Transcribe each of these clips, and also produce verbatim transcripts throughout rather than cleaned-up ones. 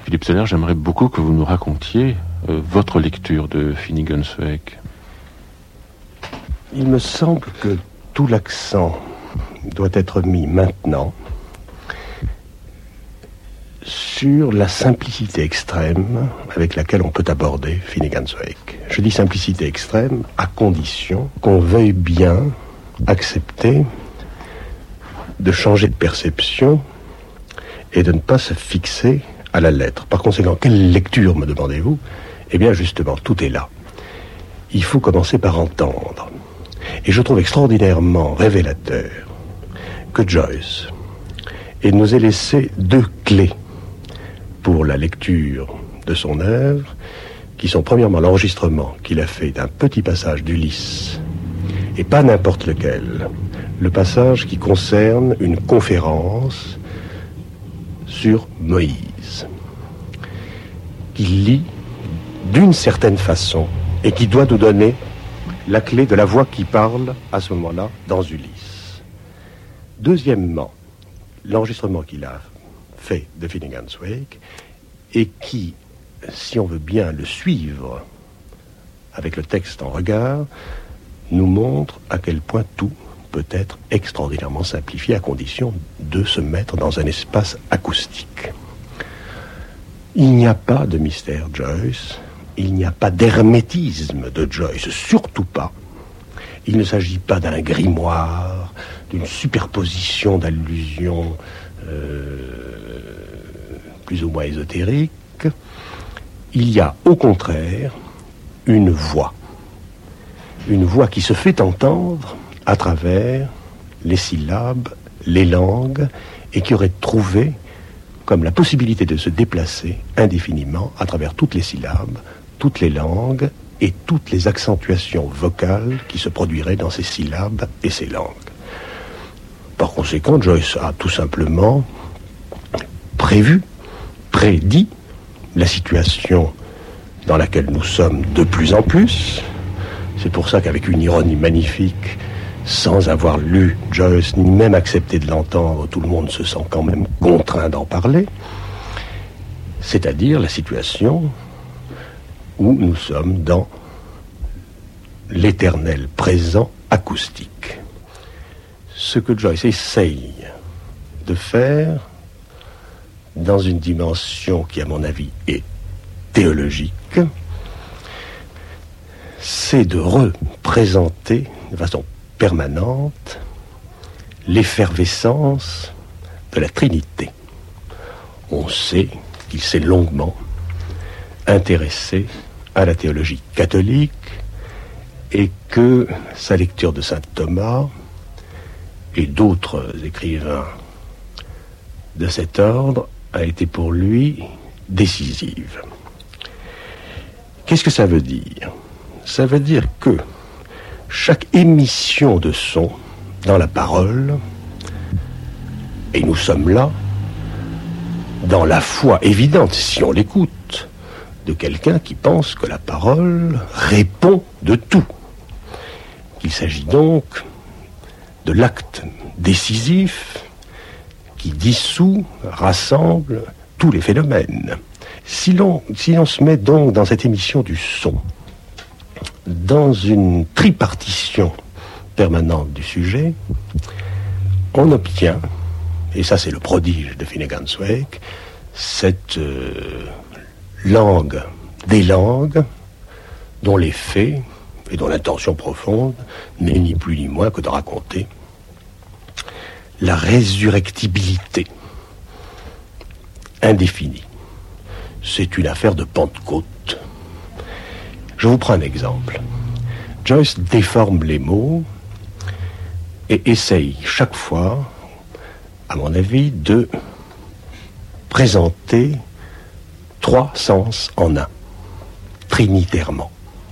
Philippe Seller, j'aimerais beaucoup que vous nous racontiez euh, votre lecture de Finnegan's Wake. Il me semble que tout l'accent doit être mis maintenant sur la simplicité extrême avec laquelle on peut aborder Finnegan's Wake. Je dis simplicité extrême à condition qu'on veuille bien accepter de changer de perception et de ne pas se fixer à la lettre. Par conséquent, quelle lecture, me demandez-vous? Eh bien, justement, tout est là. Il faut commencer par entendre. Et je trouve extraordinairement révélateur que Joyce nous ait laissé deux clés pour la lecture de son œuvre, qui sont premièrement l'enregistrement qu'il a fait d'un petit passage d'Ulysse, et pas n'importe lequel, le passage qui concerne une conférence sur Moïse, qu'il lit d'une certaine façon et qui doit nous donner la clé de la voix qui parle à ce moment-là dans Ulysse. Deuxièmement, l'enregistrement qu'il a fait de Finnegan's Wake et qui, si on veut bien le suivre avec le texte en regard, nous montre à quel point tout peut être extraordinairement simplifié à condition de se mettre dans un espace acoustique. Il n'y a pas de mystère Joyce, il n'y a pas d'hermétisme de Joyce, surtout pas. Il ne s'agit pas d'un grimoire, d'une superposition d'allusions euh, plus ou moins ésotériques. Il y a au contraire une voix, une voix qui se fait entendre à travers les syllabes, les langues, et qui aurait trouvé comme la possibilité de se déplacer indéfiniment à travers toutes les syllabes, toutes les langues et toutes les accentuations vocales qui se produiraient dans ces syllabes et ces langues. Par conséquent, Joyce a tout simplement prévu, prédit la situation dans laquelle nous sommes de plus en plus. C'est pour ça qu'avec une ironie magnifique, sans avoir lu Joyce, ni même accepté de l'entendre, tout le monde se sent quand même contraint d'en parler. C'est-à-dire la situation où nous sommes dans l'éternel présent acoustique. Ce que Joyce essaye de faire dans une dimension qui, à mon avis, est théologique, c'est de représenter de façon permanente l'effervescence de la Trinité. On sait qu'il s'est longuement intéressé à la théologie catholique et que sa lecture de saint Thomas et d'autres écrivains de cet ordre a été pour lui décisive. Qu'est-ce que ça veut dire? Ça veut dire que chaque émission de son dans la parole, et nous sommes là, dans la foi évidente, si on l'écoute, de quelqu'un qui pense que la parole répond de tout. Il s'agit donc de l'acte décisif qui dissout, rassemble tous les phénomènes. Si l'on, si l'on se met donc dans cette émission du son, dans une tripartition permanente du sujet, on obtient, et ça c'est le prodige de Finnegan's Wake, cette euh, langue des langues dont l'effet et dont l'intention profonde n'est ni plus ni moins que de raconter la résurrectibilité indéfinie. C'est une affaire de Pentecôte. Je vous prends un exemple. Joyce déforme les mots et essaye chaque fois, à mon avis, de présenter trois sens en un, trinitairement.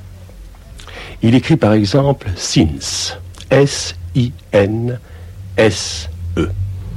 Il écrit par exemple since, S I N S E.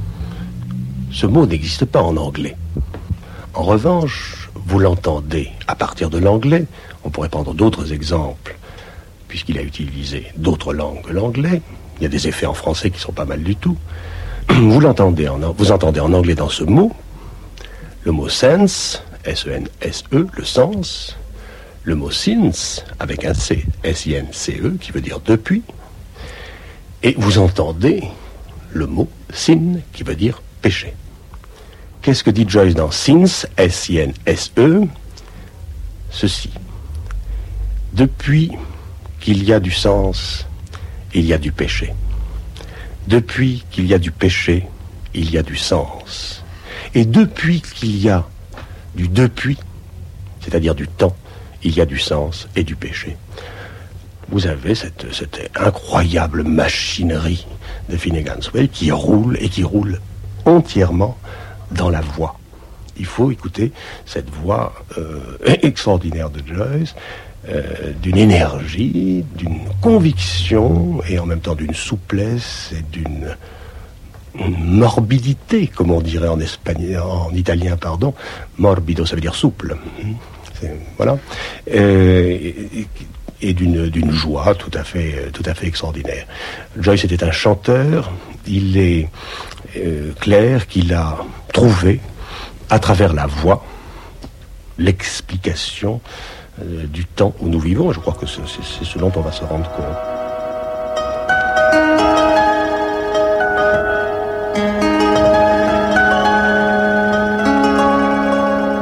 Ce mot n'existe pas en anglais. En revanche, vous l'entendez à partir de l'anglais. On pourrait prendre d'autres exemples, puisqu'il a utilisé d'autres langues que l'anglais. Il y a des effets en français qui sont pas mal du tout. Vous l'entendez en, vous entendez en anglais dans ce mot, le mot sense, S E N S E, le sens, le mot since, avec un C, S I N C E, qui veut dire depuis, et vous entendez le mot sin, qui veut dire péché. Qu'est-ce que dit Joyce dans since, S I N S E? Ceci. Depuis qu'il y a du sens, il y a du péché. Depuis qu'il y a du péché, il y a du sens. Et depuis qu'il y a du depuis, c'est-à-dire du temps, il y a du sens et du péché. Vous avez cette, cette incroyable machinerie de Finnegan's Wake qui roule et qui roule entièrement dans la voix. Il faut écouter cette voix euh, extraordinaire de Joyce, euh, d'une énergie, d'une conviction et en même temps d'une souplesse et d'une morbidité, comme on dirait en espagnol, en italien, pardon. Morbido, ça veut dire souple. C'est, voilà. Euh, et, et d'une, d'une joie tout à fait, tout à fait extraordinaire. Joyce était un chanteur. Il est euh, clair qu'il a trouvé, à travers la voix, l'explication euh, du temps où nous vivons. Je crois que c'est, c'est ce dont on va se rendre compte.